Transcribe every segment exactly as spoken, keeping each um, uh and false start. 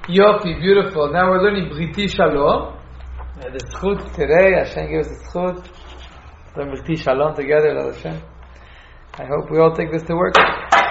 Yofi, beautiful. Now we're learning Briti Shalom. Uh, the Zchut today, Hashem gave us the Zchut. Learn Briti Shalom together, Lord Hashem. I hope we all take this to work.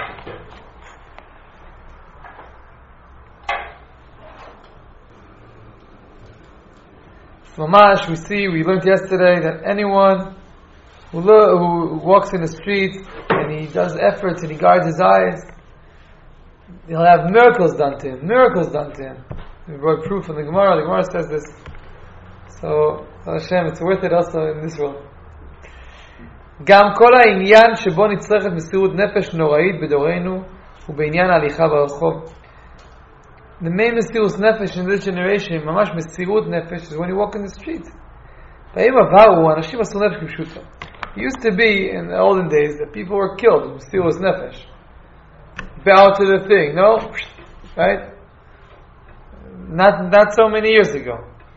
So Mamash, we see, we learned yesterday that anyone who, lo- who walks in the street and he does efforts and he guards his eyes, he'll have miracles done to him. Miracles done to him. We brought proof from the Gemara. The Gemara says this. So, Hashem, it's worth it also in this world. גם כל העניין שבו נצטרכת מסירות נפש נוראית בדורנו הוא בעניין ההליכה ברחוב. The main מסירות נפש in this generation, ממש מסירות נפש, is when you walk in the street. בימים עברו, אנשים עשו נפש כפשוטו. It used to be, in the olden days, that people were killed with מסירות נפש. Bow to the thing, no? Right? Not not so many years ago.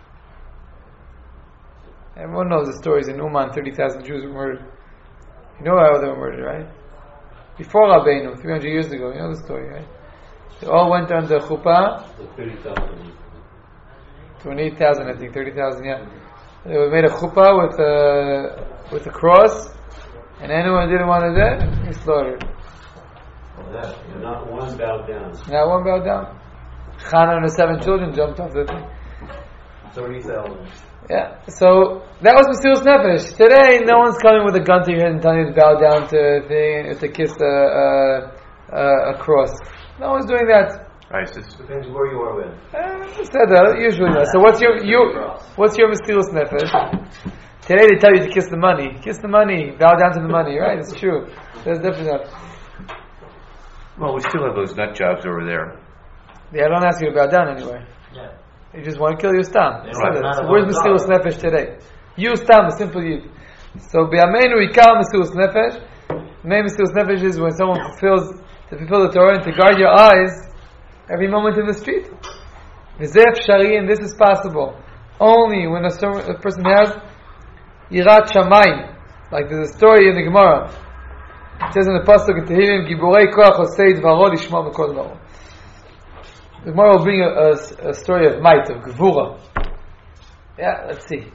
Everyone knows the stories in Uman, thirty thousand Jews were murdered. You know how they were murdered, right? Before Rabbeinu, three hundred years ago, you know the story, right? They all went under chuppah. thirty thousand. twenty-eight thousand, I think, thirty thousand, yeah. They made a chuppah with a, with a cross, and anyone who didn't want to do, he slaughtered. That, not one bowed down. Not one bowed down. Chana and the seven children jumped off the thing. thirty thousand. Yeah, so that was Mesiras Nefesh. Today, no one's coming with a gun to your head and telling you to bow down to a thing, to kiss a, a, a, a cross. No one's doing that. ISIS. Depends where you are with. Uh, said that, usually not. So what's your, you, what's your Mesiras Nefesh? Today they tell you to kiss the money. Kiss the money, bow down to the money, right? It's true. That's definitely not. Well, we still have those nut jobs over there. Yeah, I don't ask you to bow down anywhere. Yeah. You just want to kill your stam. Yeah, Right. right. So where's Mesiras Nefesh today? You stam, the simple you. So B'yameinu Ikar Mesiras Nefesh. Main Mesiras Nefesh is when someone fulfills to fulfill the Torah and to guard your eyes every moment in the street. V'zeh Shari, and this is possible only when a, a person has Yirat Shamayim, like there's a story in the Gemara. It says in the pasuk in Tehillim, Giborei Koach Osei Dvaro Lishma Mekol Dvaro. The Gemara will bring a, a, a story of might, of Gevura. Yeah, let's see.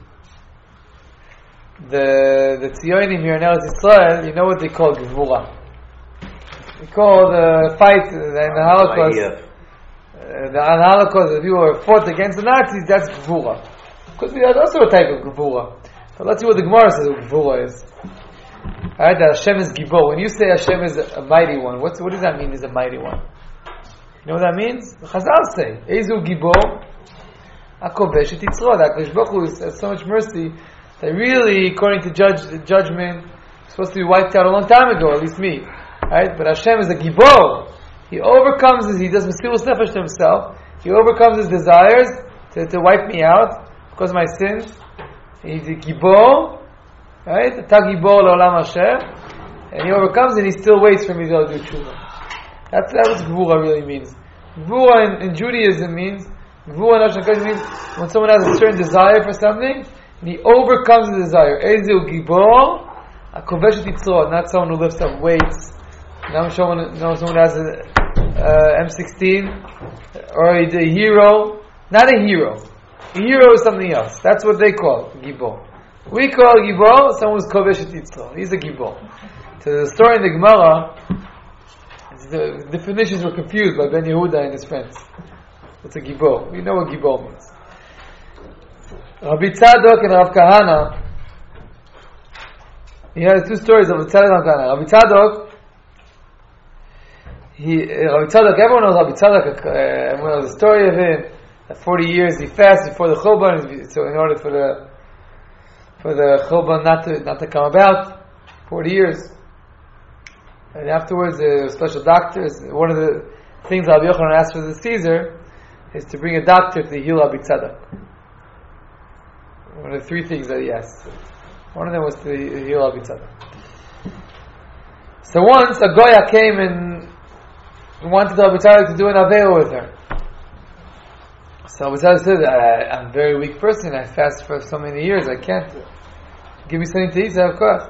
The the Tzionim here in Eretz Yisrael, you know what they call Gevura. They call the fight in the Holocaust, uh, the Holocaust, the people who fought against the Nazis, that's Gevura. Could be also a type of Gevura. But let's see what the Gemara says what Gevura is. Alright, that Hashem is Gibor. When you say Hashem is a mighty one, what's, what does that mean, is a mighty one? You know what that means? The Chazal say, Eizu Gibor, HaKovesh et Yitzro. That HaKadosh Baruch Hu has so much mercy that really, according to judge, the judgment, it's supposed to be wiped out a long time ago, at least me. Right? But Hashem is a Gibor. He overcomes his, he does Mesiras Nefesh to himself. He overcomes his desires to, to wipe me out because of my sins. He's a Gibor. Right? Tagibor L'Olam Hashem. And he overcomes and he still waits for me to do tshuva. That's, that's what Gevura really means. Gevura in, in Judaism means, Gevura in Hashem means when someone has a certain desire for something, and he overcomes the desire. Ezeu Gibor, HaKovesh et Yitzro, not someone who lifts up weights, not someone, not someone who has a uh, M sixteen, or a, a hero, not a hero. A hero is something else. That's what they call Gibor. We call Gibor someone who's Kovesh et Yitzro. He's a Gibor. So the story in the Gemara, the definitions were confused by Ben Yehuda and his friends. What's a Gibor? We know what Gibor means. Rabbi Tzadok and Rav Kahana, he had two stories of Rabbi Tzadok and Rav Kahana. Rabbi Tzadok, he, Rabbi Tzadok, everyone knows Rabbi Tzadok, uh, everyone knows the story of him. At forty years he fasted before the Churban, so in order for the for the Churban not to not to come about, forty years. And afterwards, the special doctors, one of the things Rabbi Yochanan asked for the Caesar is to bring a doctor to heal Rabbi Tzadok. One of the three things that he asked. One of them was to heal Rabbi Tzadok. So once a Goya came and wanted Rabbi Tzadok to do an Aveil with her. So Rabbi Tzadok said, I, I'm a very weak person, I fast for so many years, I can't. Give me something to eat, so of course.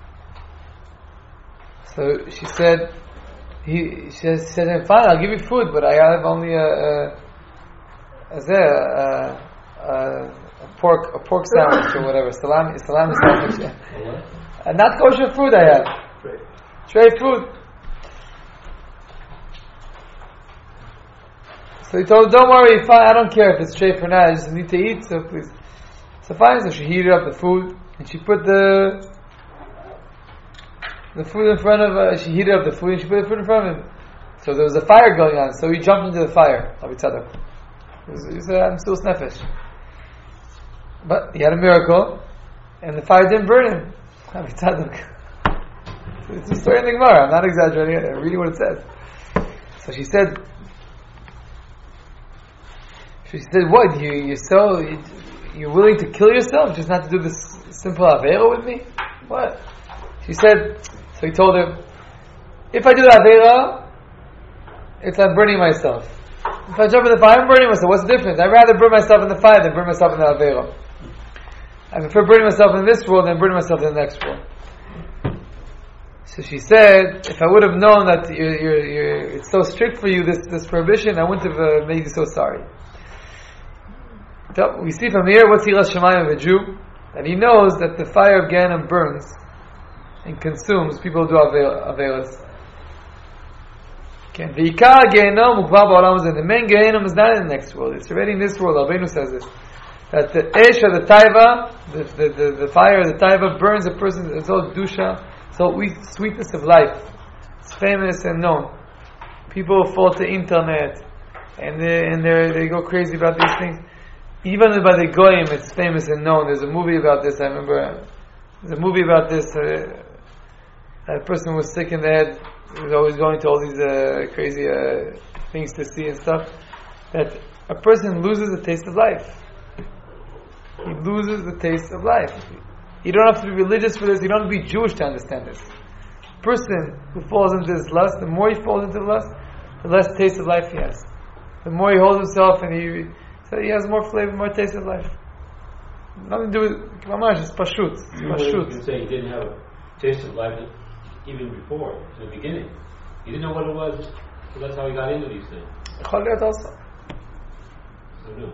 So she said, he, she said, fine, I'll give you food, but I have only a, a, as a, a, a, a pork a pork sandwich or whatever, salami salami sandwich. Yeah. And not kosher food I had. Tray. Tray food. So he told her, don't worry, fine, I don't care if it's tray or not, I just need to eat, so please. So fine, so she heated up the food, and she put the the food in front of her, she heated up the food, and she put the food in front of him. So there was a fire going on, so he jumped into the fire, Avitzadok. He said, I'm still snefesh. But he had a miracle, and the fire didn't burn him. Avitzadok. So it's a story in the Gemara, I'm not exaggerating it, I'm reading what it says. So she said, She said, "What? You you're so you, you're willing to kill yourself just not to do this simple avera with me? What?" She said. So he told her, "If I do the avera, it's like burning myself. If I jump in the fire, I'm burning myself. What's the difference? I'd rather burn myself in the fire than burn myself in the avera. I prefer burning myself in this world than burning myself in the next world." So she said, "If I would have known that you're, you're, you're, it's so strict for you, this this prohibition, I wouldn't have uh, made you so sorry." So we see from here what's Yiras Shamayim of a Jew, that he knows that the fire of Gehenna burns and consumes people who do averas. Okay, the Ikar Gehenom Mukvar Ba'olam Hazeh. The main Gehenom is not in the next world; it's already in this world. Rabbeinu says this, that the Esh of the Taiva, the, the, the, the fire of the Taiva, burns a person. It's all Dusha, it's all sweetness of life. It's famous and known. People fall to internet and they and they they go crazy about these things. Even by the Goyim, it's famous and known. There's a movie about this. I remember there's a movie about this. Uh, a person was sick in the head. He was always going to all these uh, crazy uh, things to see and stuff. That a person loses the taste of life. He loses the taste of life. You don't have to be religious for this. You don't have to be Jewish to understand this. A person who falls into this lust, the more he falls into the lust, the less taste of life he has. The more he holds himself and he So he has more flavor, more taste of life. Nothing to do with Mamash, it's Pashut. It's Pashut. You can say he didn't have a taste of life even before, in the beginning. He didn't know what it was, so that's how he got into these things. Choliyot also. So no.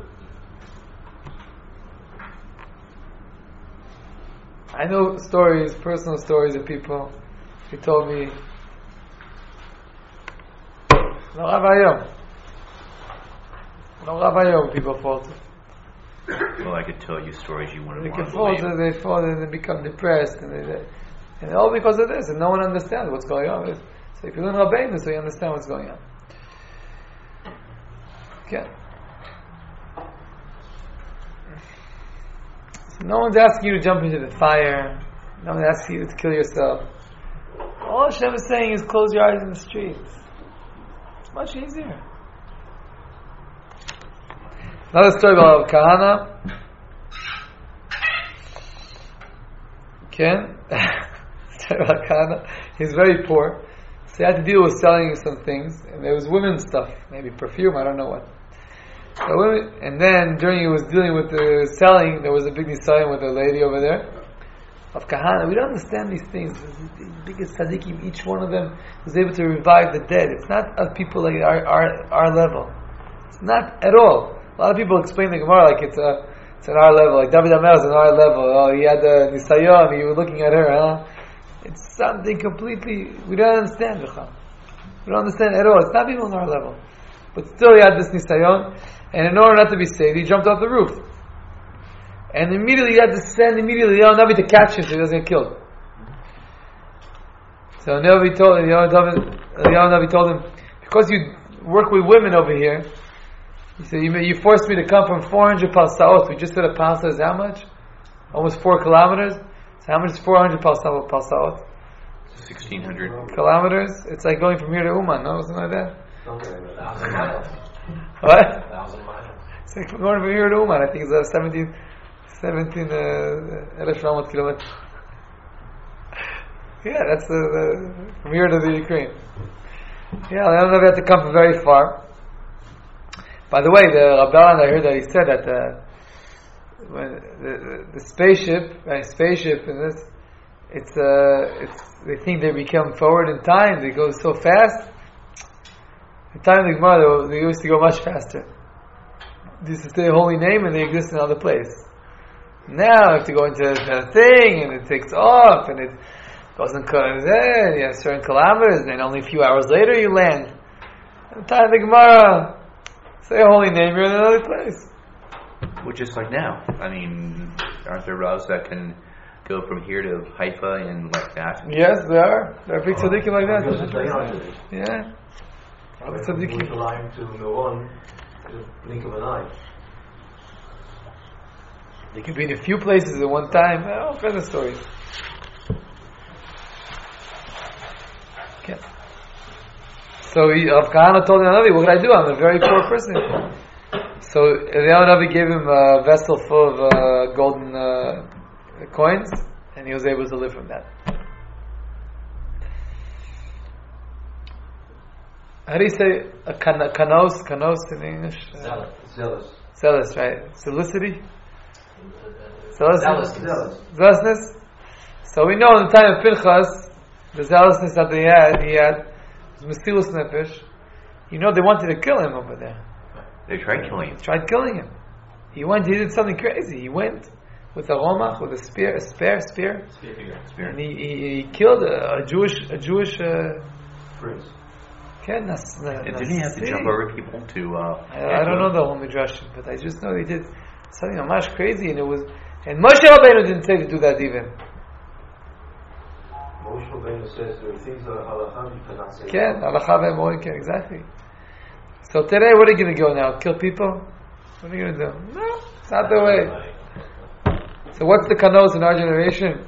I know stories, personal stories of people. He told me, no Ravayom. No Ravayom people fall to. Well, I could tell you stories you wouldn't They want can to fall believe. to, they fall and they become depressed, and they, they, and all because of this, and no one understands what's going on. So if you learn Rabbeinu, so you understand what's going on. Okay. So no one's asking you to jump into the fire. No one's asking you to kill yourself. All Hashem is saying is close your eyes in the street. It's much easier. Another story about Kahana. Ken, story about Kahana. He's very poor, so he had to deal with selling some things, and there was women's stuff, maybe perfume, I don't know what. So women, and then during he was dealing with the selling, there was a big nisayon with a lady over there of Kahana. We don't understand these things. The biggest tzaddikim, each one of them was able to revive the dead. It's not of people like our our, our level. It's not at all. A lot of people explain the Gemara like it's a, it's at our level. Like David Amelch is at our level. Oh, he had the nisayon. He was looking at her. Huh? It's something completely we don't understand. We don't understand at all. It's not even on our level. But still, he had this nisayon, and in order not to be saved, he jumped off the roof. And immediately he had to send immediately Eliyahu Navi to catch him so he doesn't get killed. So Navi told Eliyahu Navi told him, because you work with women over here. He said, you, you forced me to come from four hundred palsaot. We just said a palsa is how much? Almost four kilometers. So how much is four hundred palsaot? palsaot? sixteen hundred kilometers? It's like going from here to Uman, no? Something like that? Okay, a thousand miles. What? A thousand miles. It's like going from here to Uman. I think it's uh, seventeen, seventeen uh, kilometers. Yeah, that's the, the, from here to the Ukraine. Yeah, I don't know if you have to come from very far. By the way, the Rabban, I heard that he said that uh, when the, the, the spaceship, right, spaceship, and this, it's uh, it's they think they become forward in time. They go so fast. The time of the Gemara, they, they used to go much faster. This is the holy name, and they exist in another place. Now, I have to go into the thing, and it takes off, and it doesn't come there. You have certain kilometers, and then only a few hours later you land. And the time of the Gemara, say a holy name, you're in another place. Well, just like now. I mean, aren't there routes that can go from here to Haifa and like that? Yes, there are. There are big tzaddikim like that. Yeah. Other tzaddikim. Move the line to Meron, in a blink of an eye. They could be in a few places at one time. All kinds of stories. Okay. So he, Rav Kahana told him, what could I do? I'm a very poor person. So Eliyahu Navi gave him a vessel full of uh, golden uh, coins, and he was able to live from that. How do you say a can- kanos? Kanos in English? Zealous. Zealous. Zealous, right? Zealosity? Zealousness? Zealous. Zealousness? So we know in the time of Pinchas, the zealousness that they had, he had, was Mesirus Nefesh. You know, they wanted to kill him over there. They tried killing him. They tried killing him. He went, he did something crazy. He went with a romach, with a spear, a spear, spear, Spear. Spear. and he, he, he killed a, a Jewish, a Jewish, uh, Prince. Ken, nas, nas, And didn't he have to jump over people to? Uh, I, I don't know the whole midrash, but I just know he did something much crazy, and it was. And Moshe Rabbeinu didn't say to do that even. Moshe Rabbeinu says there are things that are halakha you cannot say. Ken, halacha ve'emorim, ken, exactly. So today, what are you going to go now? Kill people? What are you going to do? No, it's not the way. So what's the kanos in our generation?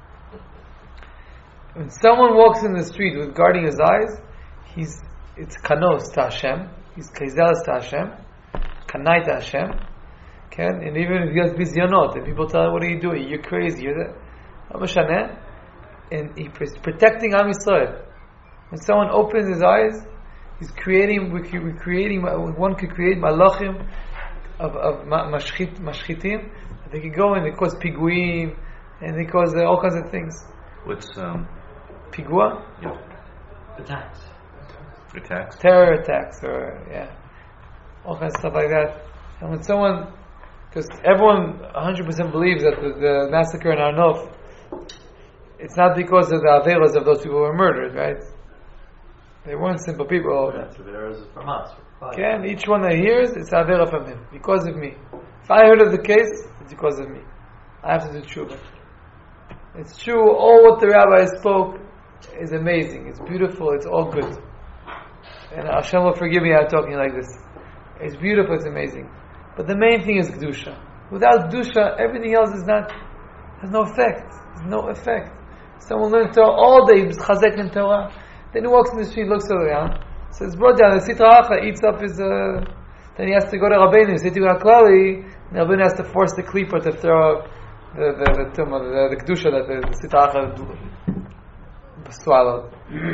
When someone walks in the street with guarding his eyes, he's it's kanos to Hashem. He's zealous to Hashem, kanai to Hashem. Okay? And even if he has bizyonot, and people tell him, "What are you doing? You're crazy. You're that." And he's protecting Am Yisrael. When someone opens his eyes, he's creating. We're creating. One could create malachim of of mashchit mashchitim. They could go and they cause piguim, and they cause uh, all kinds of things. What's um? Pigua? Yeah. Attacks. Attacks. Terror attacks, or yeah, all kinds of stuff like that. And when someone, because everyone one hundred percent believes that the, the massacre in Arnof, it's not because of the averas of those people who were murdered, right? They weren't simple people. That's the averas from us. Okay, and each one that hears, it's avera from him, because of me. If I heard of the case, it's because of me. I have to do tshuva. It's true, all what the rabbi spoke is amazing, it's beautiful, it's all good. And Hashem will forgive me I'm talking like this. It's beautiful, it's amazing. But the main thing is Kedusha. Without Kedusha, everything else is not, has no effect. There's no effect. Someone learns Torah all day, he's chazek in Torah. Then he walks in the street, looks around, says, bro, down, the Sitra Acha eats up his, uh, then he has to go to Rabbeinu, Sitra Aklali, and Rabbeinu has to force the Klipper to throw the, the, the, the, the, the Kedusha that the, the Sitra Acha swallowed.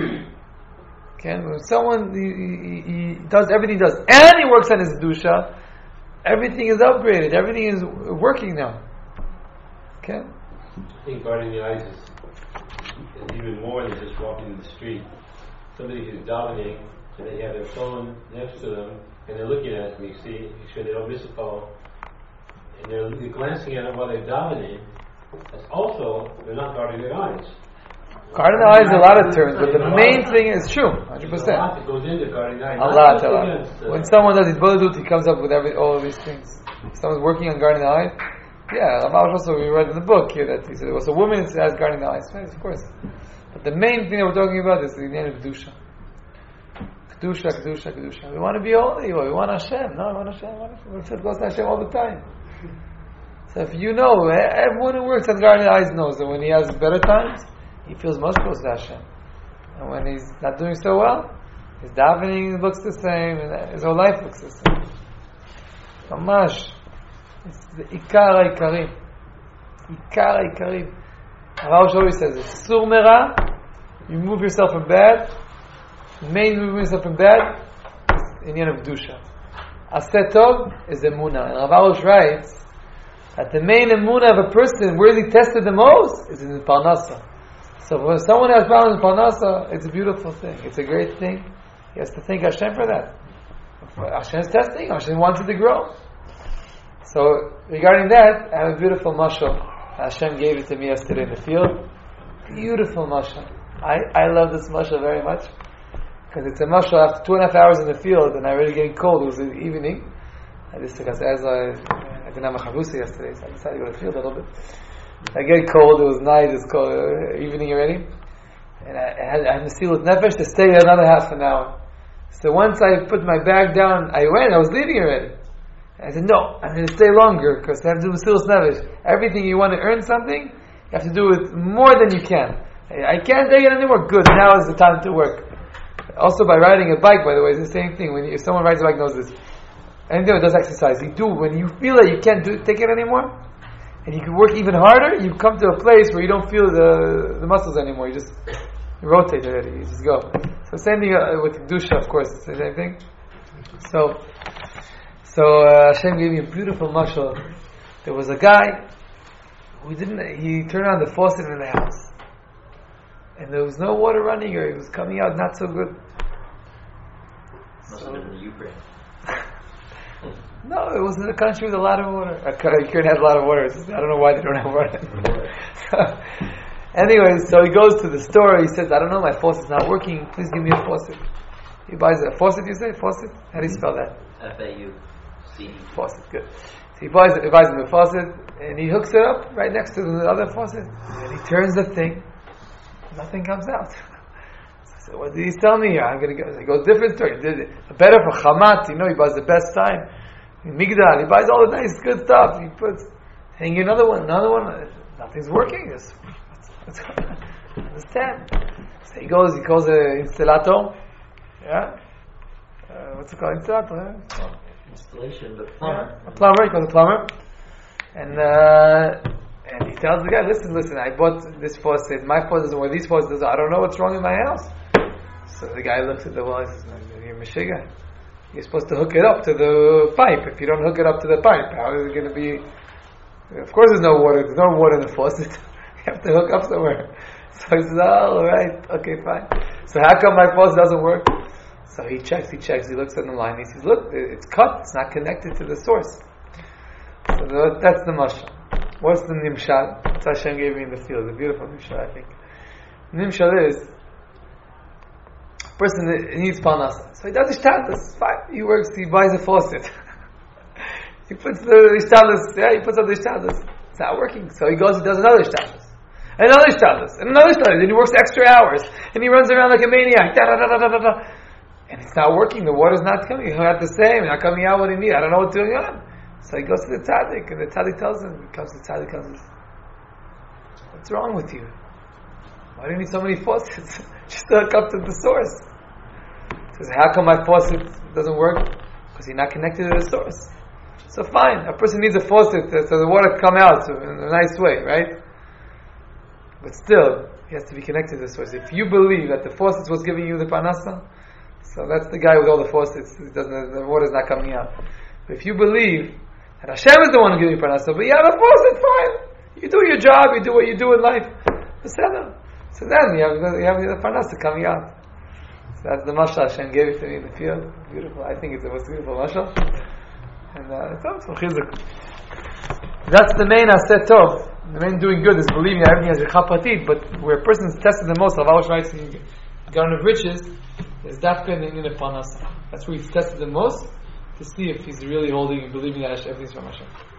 Okay? When someone, he, he, he does everything he does, and he works on his Kedusha, everything is upgraded, everything is working now. Okay? I think guarding the eyes is, is even more than just walking in the street. Somebody who's davening, and they have their phone next to them, and they're looking at it, and you see, make sure they don't miss a phone, and they're, they're glancing at it while they're davening. That's also, they're not guarding their eyes. Guarding the eyes is a lot of terms, but the main thing is true, one hundred percent. There's a lot that goes into guarding the eyes. A lot, a lot. When someone does his bodhut, he comes up with every, all of these things. If someone's working on guarding the eyes, yeah, also we read in the book here that he said it was a woman that has guarding the eyes, right? Of course. But the main thing that we're talking about is the name of Kedusha. Kedusha, Kedusha, Kedusha. We want to be holy, we want Hashem. No, we want Hashem. We want to close to Hashem all the time. So if you know, everyone who works on guarding the eyes knows that when he has better times, he feels most close to Hashem. And when he's not doing so well, his davening looks the same, and his whole life looks the same. Mamash. It's the Ikar HaIkarim. Ikar HaIkarim. Rav always says, it's Sur Mera, you move yourself from bad, the main moving yourself from bad is Inyan of Kedusha. Aseh Tov is Emunah. And Rav writes that the main Emunah of a person, where he tested the most, is in the Parnasa. So when someone has problems in Parnasa, it's a beautiful thing. It's a great thing. He has to thank Hashem for that. Hashem is testing. Hashem wants it to grow. So regarding that, I have a beautiful mashal. Hashem gave it to me yesterday in the field. Beautiful mashal. I, I love this mashal very much because it's a mashal after two and a half hours in the field and I really getting cold. It was in the evening. I just because as I, I didn't have a chavrusa yesterday, so I decided to go to the field a little bit. I get cold. It was night. It's cold. Uh, evening already, and I, I had I had Mesilas Nefesh to stay there another half an hour. So once I put my bag down, I went. I was leaving already. I said, no, I'm going to stay longer because I have to do Mesilas Nefesh. Everything you want to earn something, you have to do it more than you can. I can't take it anymore. Good, now is the time to work. Also, by riding a bike, by the way, it's the same thing. When you, if someone rides a bike, knows this. Anything that does exercise, you do when you feel that you can't do take it anymore, and you can work even harder. You come to a place where you don't feel the the muscles anymore. You just you rotate already. You just go. So same thing uh, with Kedusha, of course. It's the same thing. So. So uh, Hashem gave me a beautiful mashal. There was a guy who didn't. He turned on the faucet in the house, and there was no water running, or it was coming out not so good. Must so, have been in the Ukraine. No, it was in a country with a lot of water. Ukraine has a lot of water. I don't know why they don't have water. so, anyway, so he goes to the store. He says, "I don't know, my faucet's not working. Please give me a faucet." He buys a faucet. You say faucet? How do you spell that? F A U. Faucet, good. So he buys, he buys him a faucet and he hooks it up right next to the other faucet and he turns the thing, nothing comes out. So what did he tell me here? I'm going to go. He goes, different story. Better for Chamat, you know, he buys the best time. Migdal, he buys all the nice, good stuff. He puts, hang another one, another one. Nothing's working. What's, what's going on? Understand? So he goes, he calls an installator. Yeah? Uh, what's it called? Installator? Huh? Installation, the plumber. Yeah, a plumber, he calls a plumber. And uh, and he tells the guy, listen, listen, I bought this faucet, my faucet doesn't work, these faucets doesn't, I don't know what's wrong in my house. So the guy looks at the wall and says, you're Meshiga. You're supposed to hook it up to the pipe. If you don't hook it up to the pipe, how is it going to be? Of course there's no water, there's no water in the faucet. You have to hook up somewhere. So he says, oh, alright, okay, fine. So how come my faucet doesn't work? So he checks, he checks, he looks at the line, he says, look, it's cut, it's not connected to the source. So the, that's the mashal. What's the nimshal? That's Hashem gave me in the field, the beautiful nimshal, I think. Nimshal is, a person needs parnasa. So he does ishtadlus, fine, he works, he buys a faucet. He puts the ishtadlus, yeah, he puts up the ishtadlus. It's not working, so he goes, he does another ishtadlus. And another ishtadlus, and another ishtadlus, and he works extra hours, and he runs around like a maniac, da da da da da da. And it's not working, the water's not coming, it's not the same, not coming out what he needs, I don't know what's going on. So he goes to the tzaddik, and the tzaddik tells him, he comes to the tzaddik, tells him, what's wrong with you? Why do you need so many faucets? Just to hook up to the source. He says, how come my faucet doesn't work? Because you're not connected to the source. So fine, a person needs a faucet so the water come out in a nice way, right? But still, he has to be connected to the source. If you believe that the faucet was giving you the parnasa, so that's the guy with all the faucets. It doesn't, the water's not coming out. But if you believe that Hashem is the one who gives you parnasa, but you have a faucet, fine. You do your job, you do what you do in life. So then you have, you have the parnasa coming out. So that's the mashal Hashem gave it to me in the field. Beautiful. I think it's the most beautiful mashal. And uh, it's also chizuk. That's the main aset tov. The main doing good is believing that everything has a chapatit, but where a person is tested the most, Havash writes in Garden of Riches, is dafka in the parnasa. That's where he's tested the most to see if he's really holding and believing that everything's from Hashem.